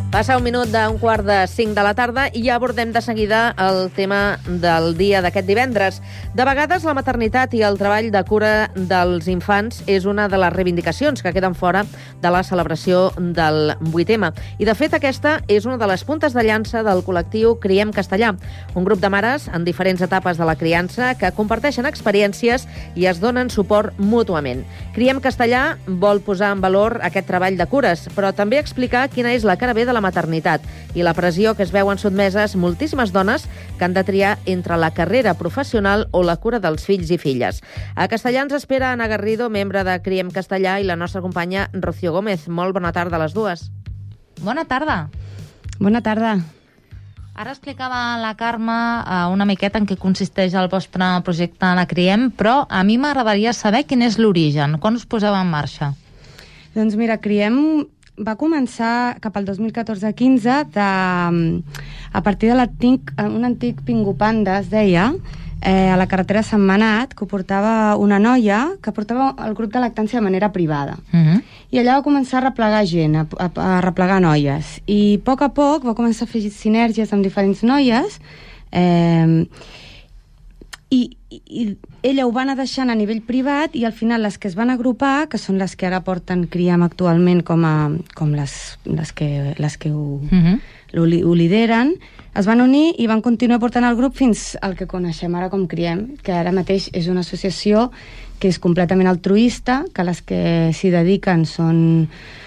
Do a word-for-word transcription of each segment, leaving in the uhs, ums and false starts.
Passa un minut d'un quart de cinc de la tarda i ja abordem de seguida el tema del dia d'aquest divendres. De vegades la maternitat i el treball de cura dels infants és una de les reivindicacions que queden fora de la celebració del vuit ema. I de fet aquesta és una de les puntes de llança del col·lectiu Criem Castellà, un grup de mares en diferents etapes de la criança que comparteixen experiències i es donen suport mútuament. Criem Castellà vol posar en valor aquest treball de cures, però també explicar quina és la cara B de la maternitat i la pressió que es veuen sotmeses moltíssimes dones que han de triar entre la carrera professional o la cura dels fills i filles. A Castellà ens espera Ana Garrido, membre de Criem Castellà, i la nostra companya Rocío Gómez. Molt bona tarda a les dues. Bona tarda. Bona tarda. Ara explicava la Carme una miqueta en què consisteix el vostre projecte La Criem, però a mi m'agradaria saber quin és l'origen. Quan us poseu en marxa? Doncs mira, Criem va començar cap al dos mil catorze quinze de, a partir de l'antic, un antic pingupanda, es deia, eh, a la carretera Sentmenat, que ho portava una noia que portava el grup de lactància de manera privada. Uh-huh. I allà va començar a replegar gent, a, a, a replegar noies. I a poc a poc va començar a fer sinergies amb diferents noies, eh, i, i ella ho va anar deixant a nivell privat i al final les que es van agrupar, que són les que ara porten Criem actualment com, a, com les, les que, les que ho, uh-huh. ho, ho lideren, es van unir i van continuar portant el grup fins al que coneixem ara com Criem, que ara mateix és una associació que és completament altruista, que les que s'hi dediquen són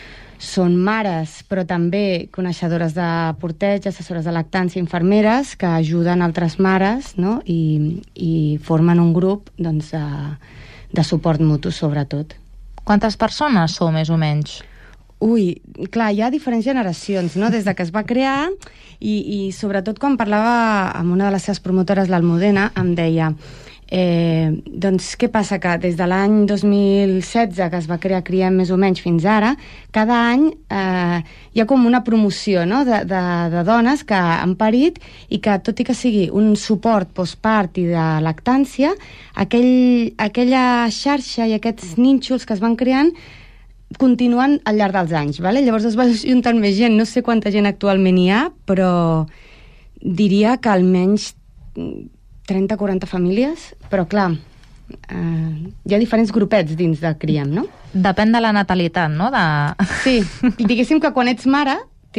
són mares, però també coneixedores de porteig, assessores de lactància, infermeres, que ajuden altres mares, no? I, i formen un grup, doncs, de, de suport mutu, sobretot. Quantes persones sou, més o menys? Ui, clar, hi ha diferents generacions, no?, des de que es va crear, i, i sobretot quan parlava amb una de les seves promotores, l'Almudena, em deia... Eh, doncs què passa? Que des de l'any dos mil setze, que es va crear Criem més o menys fins ara, cada any eh, hi ha com una promoció, no?, de, de, de dones que han parit i que, tot i que sigui un suport postpart i de lactància, aquell, aquella xarxa i aquests nínxols que es van creant continuen al llarg dels anys, vale? Llavors es va juntant més gent, no sé quanta gent actualment hi ha, però diria que almenys trenta o quaranta famílies, però clar, eh, hi ha diferents grupets dins de Criem, no? Depèn de la natalitat, no? De... Sí, i diguéssim que quan ets mare,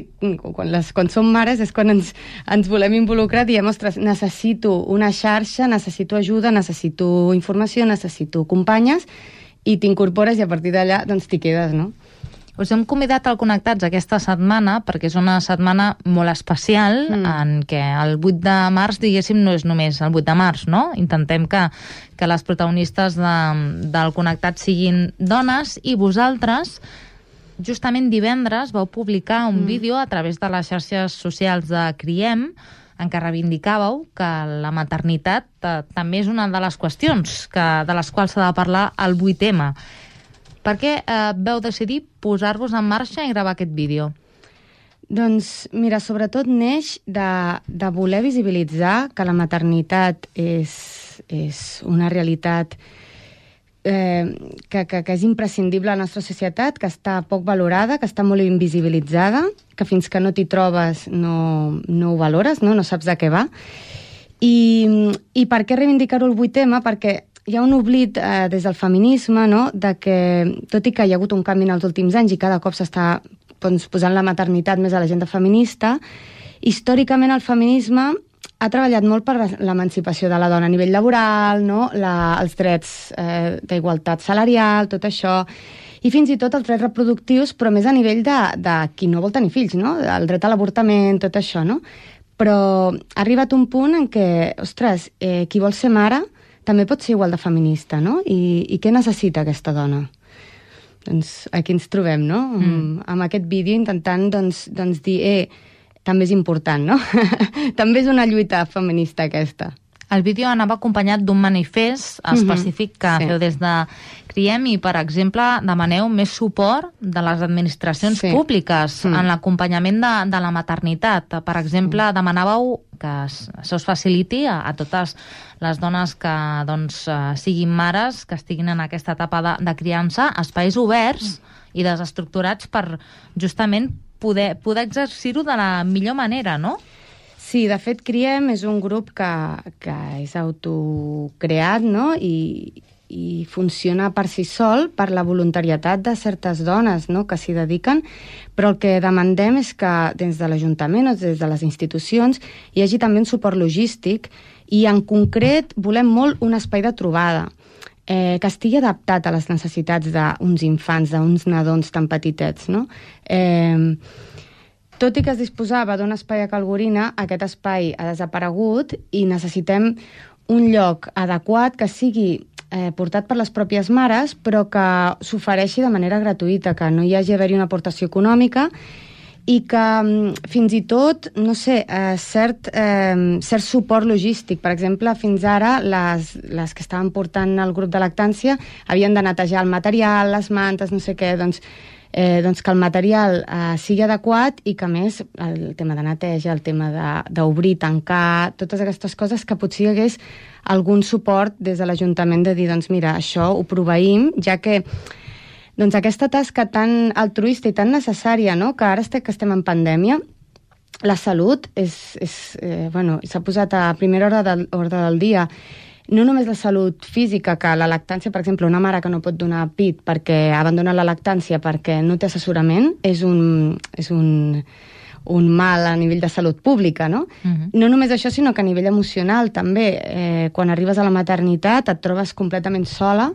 quan, les, quan som mares és quan ens, ens volem involucrar, diem, ostres, necessito una xarxa, necessito ajuda, necessito informació, necessito companyes, i t'incorpores i a partir d'allà doncs t'hi quedes, no? Us hem convidat al Connectats aquesta setmana perquè és una setmana molt especial mm. en què el vuit de març, diguéssim, no és només el vuit de març, no? Intentem que, que les protagonistes de, del Connectats siguin dones i vosaltres, justament divendres, vau publicar un mm. vídeo a través de les xarxes socials de Criem en què reivindicàveu que la maternitat eh, també és una de les qüestions que, de les quals s'ha de parlar al vuit ema. Per què eh, vau decidir posar-vos en marxa i gravar aquest vídeo? Doncs, mira, sobretot neix de, de voler visibilitzar que la maternitat és, és una realitat eh, que, que, que és imprescindible a la nostra societat, que està poc valorada, que està molt invisibilitzada, que fins que no t'hi trobes no, no ho valores, no? No saps de què va. I, i per què reivindicar-ho el vuit ema? Perquè hi ha un oblit eh, des del feminisme, no?, de que, tot i que hi ha hagut un canvi en els últims anys i cada cop s'està doncs, posant la maternitat més a l'agenda feminista, històricament el feminisme ha treballat molt per l'emancipació de la dona a nivell laboral, no?, la, els drets eh, d'igualtat salarial, tot això, i fins i tot els drets reproductius, però més a nivell de, de qui no vol tenir fills, no?, el dret a l'avortament, tot això, no? Però ha arribat un punt en què, ostres, eh, qui vol ser mare també pot ser igual de feminista, no? I, i què necessita aquesta dona? Doncs aquí ens trobem, no? Mm. Amb, amb aquest vídeo intentant doncs, doncs dir, eh, també és important, no? També és una lluita feminista aquesta. El vídeo anava acompanyat d'un manifest específic que sí. feu des de Criem i, per exemple, demaneu més suport de les administracions sí. públiques mm. en l'acompanyament de, de la maternitat. Per exemple, mm. demanàveu que això es faciliti a, a totes les dones que doncs, siguin mares, que estiguin en aquesta etapa de, de criança, espais oberts mm. i desestructurats per justament poder, poder exercir-ho de la millor manera, no? Sí, de fet, Criem és un grup que, que és autocreat, no?, i, i funciona per si sol per la voluntarietat de certes dones, no?, que s'hi dediquen, però el que demandem és que des de l'Ajuntament o des de les institucions hi hagi també un suport logístic i, en concret, volem molt un espai de trobada eh, que estigui adaptat a les necessitats d'uns infants, d'uns nadons tan petitets, no? Eh, Tot i que es disposava d'un espai a Calgorina, aquest espai ha desaparegut i necessitem un lloc adequat que sigui eh, portat per les pròpies mares, però que s'ofereixi de manera gratuïta, que no hi hagi d'haver-hi una aportació econòmica i que fins i tot, no sé, eh, cert, eh, cert suport logístic. Per exemple, fins ara les, les que estaven portant el grup de lactància havien de netejar el material, les mantes, no sé què, doncs Eh, doncs que el material eh, sigui adequat i que, a més, el tema de neteja, el tema d'obrir, tancar, totes aquestes coses, que potser hi hagués algun suport des de l'Ajuntament de dir, doncs mira, això ho proveïm, ja que doncs, aquesta tasca tan altruista i tan necessària, no?, que ara que estem en pandèmia, la salut és, és, eh, bueno, s'ha posat a primera hora del, hora del dia. No només la salut física, que la lactància, per exemple, una mare que no pot donar pit perquè abandona la lactància perquè no té assessorament, és un, és un, un mal a nivell de salut pública, no? Uh-huh. No només això, sinó que a nivell emocional també. Eh, quan arribes a la maternitat et trobes completament sola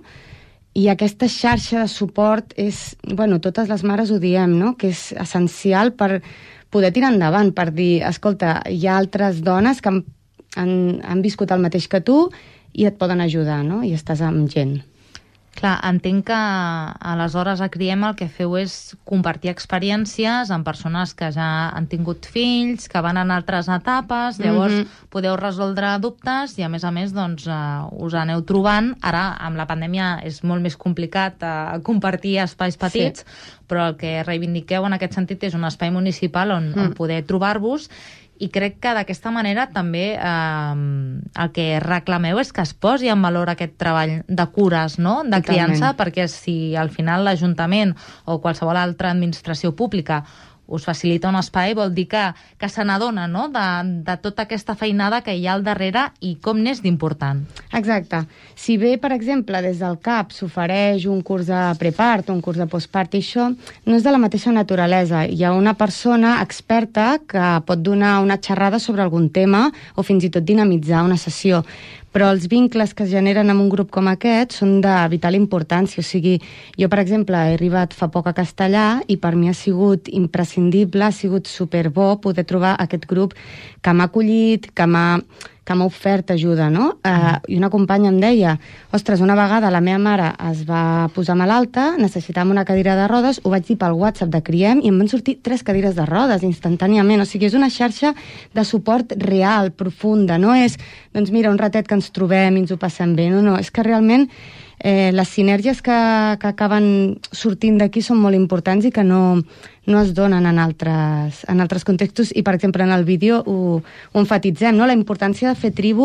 i aquesta xarxa de suport és, bueno, totes les mares ho diem, no?, que és essencial per poder tirar endavant, per dir, escolta, hi ha altres dones que han, han, han viscut el mateix que tu i et poden ajudar, no?, i estàs amb gent. Clar, entenc que aleshores a Criem el que feu és compartir experiències amb persones que ja han tingut fills, que van en altres etapes, llavors mm-hmm. podeu resoldre dubtes i, a més a més, doncs, uh, us aneu trobant. Ara, amb la pandèmia, és molt més complicat uh, compartir espais petits, sí. però el que reivindiqueu en aquest sentit és un espai municipal on, mm. on poder trobar-vos. I crec que d'aquesta manera també eh, el que reclameu és que es posi en valor aquest treball de cures, no?, de Totalment. Criança, perquè si al final l'Ajuntament o qualsevol altra administració pública us facilita un espai, vol dir que, que se n'adona, no?, de, de tota aquesta feinada que hi ha al darrere i com n'és d'important. Exacte. Si bé, per exemple, des del C A P s'ofereix un curs de prepart, un curs de postpart, i això no és de la mateixa naturalesa. Hi ha una persona experta que pot donar una xerrada sobre algun tema o fins i tot dinamitzar una sessió. Però els vincles que es generen en un grup com aquest són de vital importància. O sigui, jo, per exemple, he arribat fa poc a Castellà i per mi ha sigut imprescindible, ha sigut superbo poder trobar aquest grup que m'ha acollit, que m'ha que m'ha ofert ajuda, no? Uh, I una companya em deia, ostres, una vegada la meva mare es va posar malalta, necessitàvem una cadira de rodes, ho vaig dir pel WhatsApp de Criem i em van sortir tres cadires de rodes instantàniament. O sigui, és una xarxa de suport real, profunda. No és, doncs mira, un ratet que ens trobem i ens ho passem bé. No, no, és que realment eh, les sinergies que, que acaben sortint d'aquí són molt importants i que no, no es donen en altres, en altres contextos. I, per exemple, en el vídeo ho, ho enfatitzem, no? La importància de fer tribu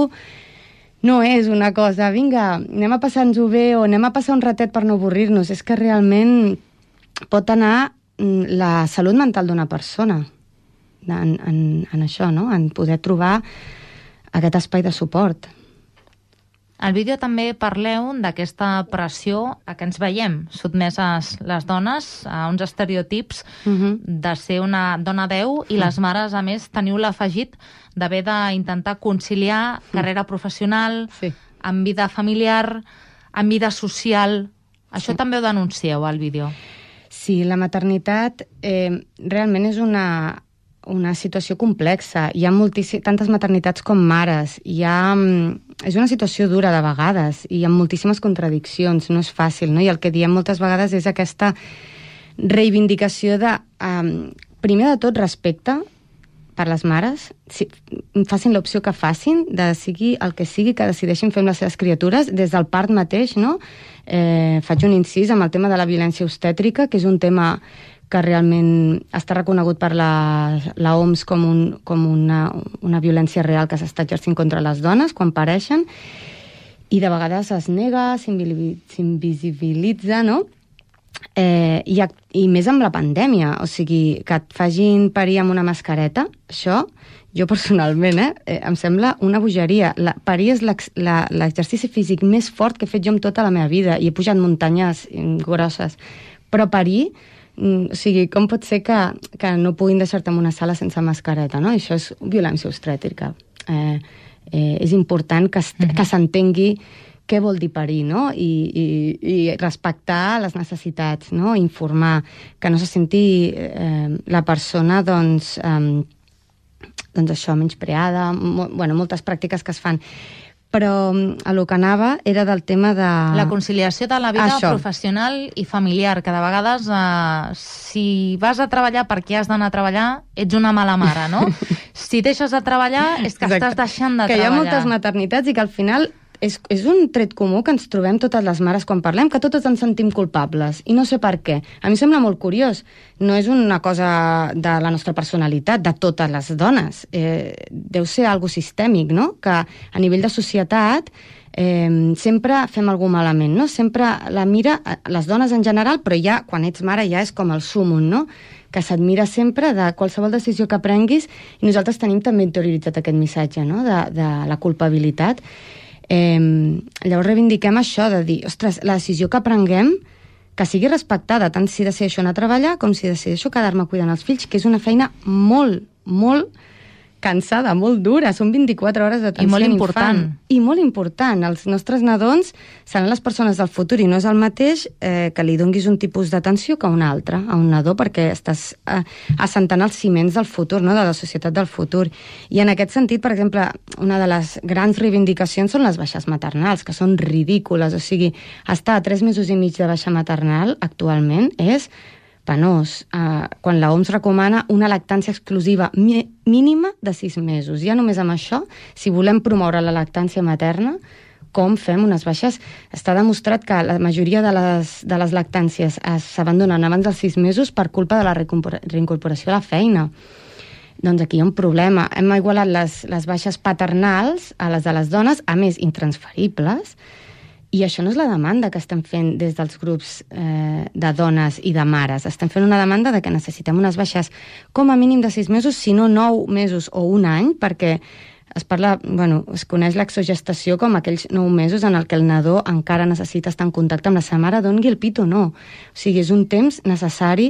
no és una cosa, vinga, anem a passar-nos-ho bé o anem a passar un ratet per no avorrir-nos. És que realment pot anar la salut mental d'una persona en, en, en això, no? En poder trobar aquest espai de suport. Al vídeo també parleu d'aquesta pressió a què ens veiem sotmeses les dones, a uns estereotips uh-huh. de ser una dona Déu, i les mares, a més, teniu l'afegit d'haver d'intentar conciliar carrera professional, sí. amb vida familiar, amb vida social. Això sí. també ho denuncieu al vídeo. Sí, la maternitat eh, realment és una, una situació complexa. Hi ha moltíssim, tantes maternitats com mares. Hi ha, és una situació dura de vegades i hi ha moltíssimes contradiccions. No és fàcil, no? I el que diem moltes vegades és aquesta reivindicació de, um, primer de tot, respecte per les mares. Si, facin l'opció que facin, de sigui el que sigui que decideixin fer amb les seves criatures, des del part mateix, no? Eh, faig un incís amb el tema de la violència obstètrica, que és un tema que realment està reconegut per la, la O M S com, un, com una, una violència real que s'està exercint contra les dones quan pareixen, i de vegades es nega, s'invisibilitza, no? Eh, i, I més amb la pandèmia, o sigui, que et facin parir amb una mascareta, això, jo personalment, eh, eh, em sembla una bogeria. La, parir és l'exercici físic més fort que he fet jo en tota la meva vida, i he pujat muntanyes grosses, però parir, o sigui, com pot ser que, que no puguin deixar-te en una sala sense mascareta, no? Això és violència obstètrica. Eh, eh, és important que, mm-hmm. que s'entengui què vol dir parir, no? I, i, i respectar les necessitats, no? Informar, que no se senti eh, la persona, doncs, eh, doncs això, menyspreada, mo, bueno, moltes pràctiques que es fan. Però a lo que anava era del tema de... La conciliació de la vida això. Professional i familiar, que de vegades, eh, si vas a treballar perquè has d'anar a treballar, ets una mala mare, no? Si deixes de treballar, és que Exacte. Estàs deixant de que treballar. Que hi ha moltes maternitats i que al final és, és un tret comú que ens trobem totes les mares quan parlem, que totes ens sentim culpables, i no sé per què. A mi em sembla molt curiós. No és una cosa de la nostra personalitat, de totes les dones. Eh, deu ser algo sistèmic, no? Que a nivell de societat eh, sempre fem alguna malament, no? Sempre la mira, les dones en general, però ja, quan ets mare, ja és com el súmum, no? Que s'admira sempre de qualsevol decisió que prenguis, i nosaltres tenim també interioritzat aquest missatge, no? de, de la culpabilitat. Eh, llavors reivindiquem això de dir, ostres, la decisió que prenguem que sigui respectada, tant si decideixo anar a treballar com si decideixo quedar-me cuidant els fills, que és una feina molt, molt cansada, molt dura, són vint-i-quatre hores d'atenció I molt a important. Infant. I molt important. Els nostres nadons seran les persones del futur, i no és el mateix eh, que li donguis un tipus d'atenció que a un altre, a un nadó, perquè estàs eh, assentant els ciments del futur, no? De la societat del futur. I en aquest sentit, per exemple, una de les grans reivindicacions són les baixes maternals, que són ridícules. O sigui, estar a tres mesos i mig de baixa maternal actualment és penós, eh, quan l'O M S recomana una lactància exclusiva mi mínima de sis mesos. Ja només amb això, si volem promoure la lactància materna, com fem unes baixes? Està demostrat que la majoria de les, de les lactàncies s'abandonen abans dels sis mesos per culpa de la reincorporació a la feina. Doncs aquí hi ha un problema. Hem igualat les, les baixes paternals a les de les dones, a més intransferibles, i això no és la demanda que estem fent des dels grups eh, de dones i de mares. Estem fent una demanda de que necessitem unes baixes com a mínim de sis mesos, si no nou mesos o un any, perquè es parla, bueno, es coneix l'exogestació com aquells nou mesos en el que el nadó encara necessita estar en contacte amb la seva mare, doni el pit o no. O sigui, és un temps necessari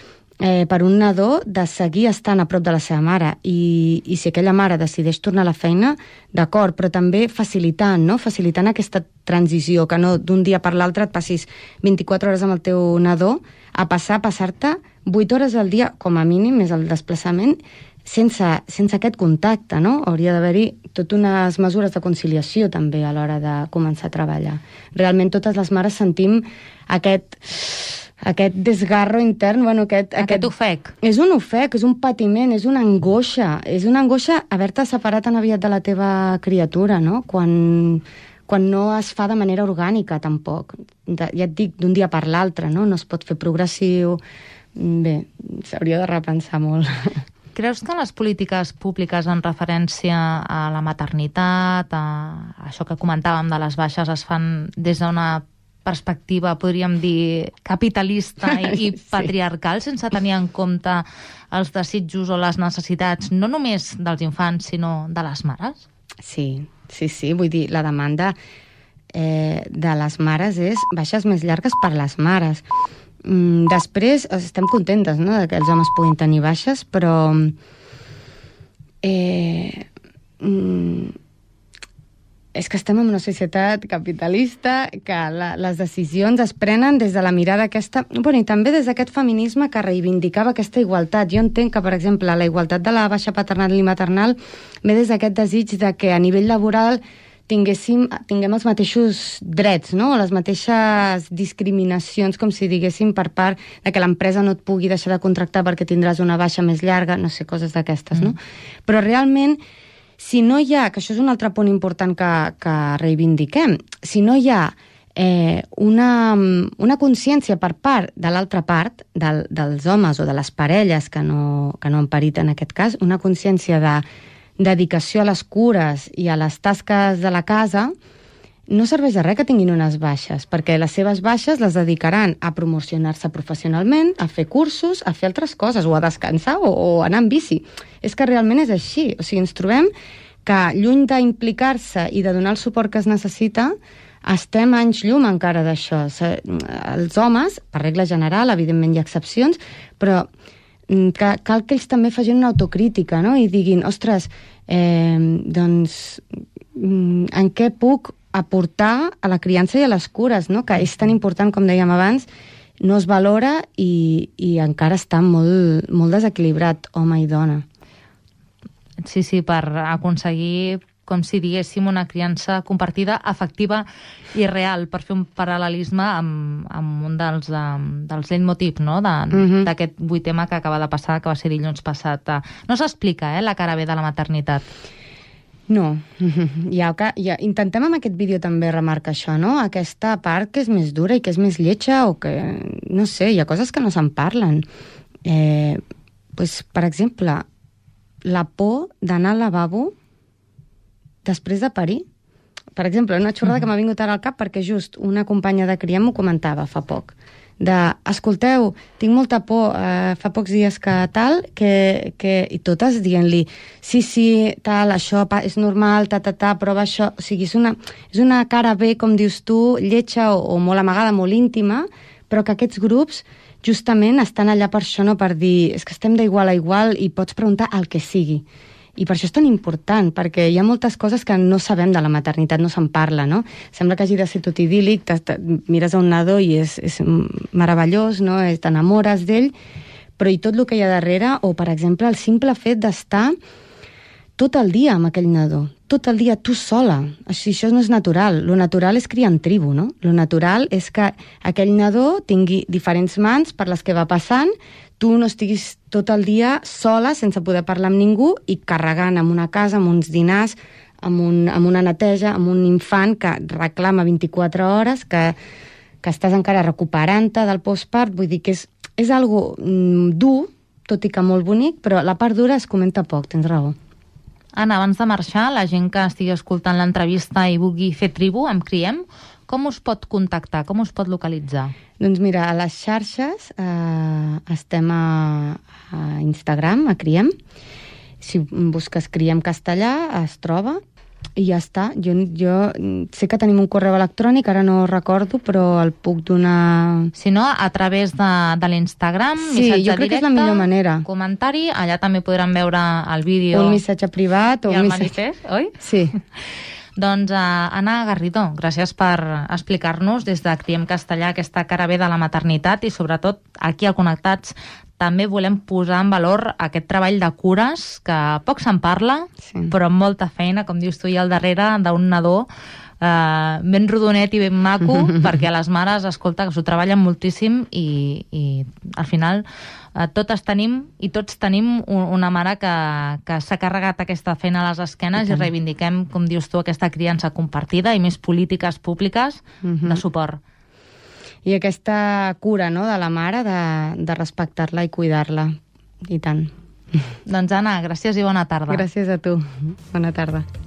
eh, per un nadó de seguir estant a prop de la seva mare, i, i si aquella mare decideix tornar a la feina, d'acord, però també facilitant, no? Facilitant aquesta transició, que no d'un dia per l'altre et passis vint-i-quatre hores amb el teu nadó, a passar a passar-te vuit hores al dia, com a mínim, més el desplaçament, sense, sense aquest contacte, no? Hauria d'haver-hi totes unes mesures de conciliació també a l'hora de començar a treballar. Realment totes les mares sentim aquest... aquest desgarro intern, bueno, aquest... Aquest, aquest ofec. És un ofec, és un patiment, és una angoixa. És una angoixa haver-te separat tan aviat de la teva criatura, no? Quan, quan no es fa de manera orgànica, tampoc. De, ja et dic, d'un dia per l'altre, no? No es pot fer progressiu. Bé, s'hauria de repensar molt. Creus que les polítiques públiques en referència a la maternitat, a això que comentàvem de les baixes, es fan des d'una perspectiva, podríem dir, capitalista i, i patriarcal, sí. Sense tenir en compte els desitjos o les necessitats, no només dels infants, sinó de les mares? Sí, sí, sí. Vull dir, la demanda eh, de les mares és baixes més llargues per les mares. Mm, després, estem contentes, no?, de que els homes puguin tenir baixes, però... Eh, mm, és que estem en una societat capitalista, que la, les decisions es prenen des de la mirada aquesta... Bueno, i també des d'aquest feminisme que reivindicava aquesta igualtat. Jo entenc que, per exemple, la igualtat de la baixa paternal i maternal ve des d'aquest desig de que a nivell laboral tinguéssim, tinguem els mateixos drets, no? Les mateixes discriminacions, com si diguéssim, per part de que l'empresa no et pugui deixar de contractar perquè tindràs una baixa més llarga, no sé, coses d'aquestes, mm. no? Però realment... Si no hi ha, que això és un altre punt important que, que reivindiquem, si no hi ha eh, una, una consciència per part de l'altra part, del, dels homes o de les parelles que no, que no han parit en aquest cas, una consciència de dedicació a les cures i a les tasques de la casa, no serveix de res que tinguin unes baixes, perquè les seves baixes les dedicaran a promocionar-se professionalment, a fer cursos, a fer altres coses, o a descansar o, o anar en bici. És que realment és així. O sigui, ens trobem que lluny d'implicar-se i de donar el suport que es necessita, estem anys llum encara d'això. Els homes, per regla general, evidentment hi ha excepcions, però que cal que ells també facin una autocrítica, no? I diguin, ostres, eh, doncs, en què puc aportar a la criança i a les cures, no? Que és tan important, com dèiem abans, no es valora i, i encara està molt, molt desequilibrat home i dona. Sí, sí, per aconseguir, com si diguéssim, una criança compartida, efectiva i real, per fer un paral·lelisme amb, amb un dels, um, dels leitmotivs, no?, d'aquest uh-huh. vuitema que acaba de passar, que va ser dilluns passat. No s'explica, eh, la cara B de la maternitat. No. Ja, ja, intentem amb aquest vídeo també remarcar això, no? Aquesta part que és més dura i que és més lletja o que, no sé, hi ha coses que no se'n parlen. Eh, pues, per exemple, la por d'anar al lavabo després de parir. Per exemple, una xorrada que m'ha vingut ara al cap perquè just una companya de Criem m'ho comentava fa poc. De, escolteu, tinc molta por, eh, fa pocs dies que tal, que, que, i totes dient-li, sí, sí, tal, això és normal, ta, ta, ta, prova això. O sigui, és una, és una cara bé, com dius tu, lletja o, o molt amagada, molt íntima, però que aquests grups justament estan allà per això, no per dir, és que estem d'igual a igual i pots preguntar el que sigui. I per això és tan important, perquè hi ha moltes coses que no sabem de la maternitat, no se'n parla, no? Sembla que hagi de ser tot idíl·lic, mires a un nadó i és, és meravellós, no? T'enamores d'ell, però i tot el que hi ha darrere, o per exemple el simple fet d'estar tot el dia amb aquell nadó, tot el dia tu sola. Així, això no és natural. Lo natural és criar en tribu, no? Lo natural és que aquell nadó tingui diferents mans per les que va passant, tu no estiguis tot el dia sola, sense poder parlar amb ningú i carregant amb una casa, amb uns dinars, amb, un, amb una neteja, amb un infant que reclama vint-i-quatre hores, que, que estàs encara recuperant-te del postpart. Vull dir que és, és algo mm, dur, tot i que molt bonic, però la part dura es comenta poc, tens raó. Anna, abans de marxar, la gent que estigui escoltant l'entrevista i vulgui fer tribu amb Criem, com us pot contactar, com us pot localitzar? Doncs mira, a les xarxes eh, estem a, a Instagram, a Criem. Si busques Criem Castellà, es troba i ja està. Jo, jo sé que tenim un correu electrònic, ara no recordo, però el puc donar... Si no, a través de, de l'Instagram, sí, missatge jo crec directe, que és la millor manera. Comentari, allà també podran veure el vídeo... Un missatge privat o i el un missatge... manifest, oi? Sí. Doncs, uh, Anna Garrido, gràcies per explicar-nos des de Criem Castellà aquesta cara bé de la maternitat i, sobretot, aquí al Connectats també volem posar en valor aquest treball de cures que poc se'n parla, sí. però amb molta feina, com dius tu, hi al darrere d'un nadó eh, ben rodonet i ben maco, perquè les mares, escolta, que s'ho treballen moltíssim i, i al final eh, totes tenim i tots tenim un, una mare que, que s'ha carregat aquesta feina a les esquenes i, i reivindiquem, com dius tu, aquesta criança compartida i més polítiques públiques uh-huh. de suport. I aquesta cura, no?, de la mare, de, de respectar-la i cuidar-la. I tant. Doncs, Anna, gràcies i bona tarda. Gràcies a tu. Bona tarda.